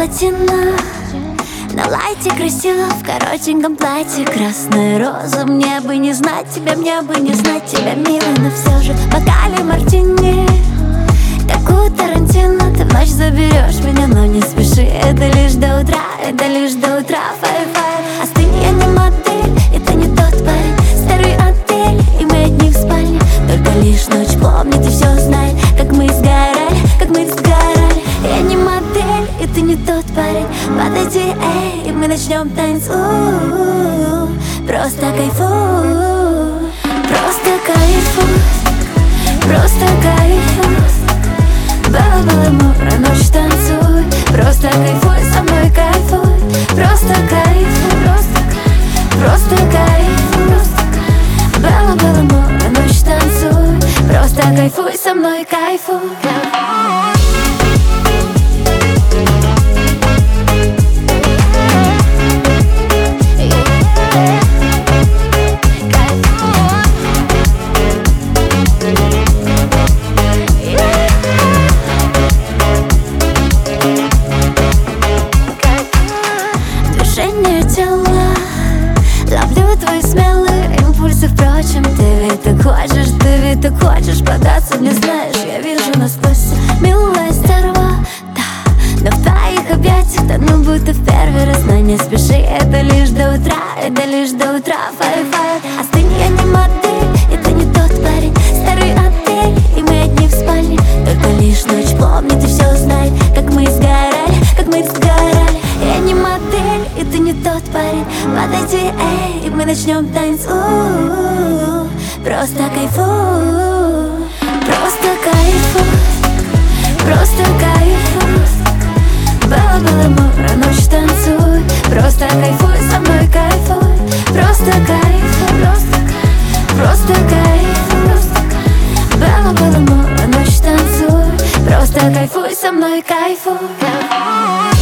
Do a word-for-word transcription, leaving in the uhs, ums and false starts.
плотина, на лайте красиво, в коротеньком платье. Красная роза, мне бы не знать тебя, мне бы не знать тебя, милый. Но все же в бокале мартини, как у Тарантино, ты в ночь заберешь меня, но не спеши. Это лишь до утра, это лишь до утра. Фай-фай, остынь, я не модель, это не тот парень. Старый отель, и мы одни в спальне. Только лишь ночь помнит и все знает, как мы сгорали, как мы сгорали. Я не модель, и ты не тот парень. Подойди, эй, и мы начнем танцевать. Просто кайфуй, просто кайфуй, просто кайфуй. Было-было море, ночь танцуй. Просто кайфуй со мной, кайфуй. Просто кайфуй, просто, просто кайфуй. Было-было море, ночь танцуй. Просто кайфуй со мной, кайфуй. Ловлю твои смелые импульсы, впрочем. Ты ведь так хочешь, ты ведь так хочешь податься мне, знаешь, я вижу насквозь. Милая стерва, да, но в твоих объятиях тону будто в первый раз. Но не спеши, это лишь до утра, это лишь до утра. Фай-фай, остынь, я не модель, это не тот парень. Старый отель, и мы одни в спальне. Только лишь ночь помнит и все знает, как мы сгорали, как мы сгорали. Я не модель, и ты не тот парень. Подойди, эй, и мы начнем танцевать. Просто кайфуй, просто кайфуй, просто кайфуй. Было-было море, ночь танцуй. Просто кайфуй со мной, кайфуй. Просто кайфуй, просто, просто кайфуй. Было-было море, ночь танцуй. Просто кайфуй со мной, кайфуй.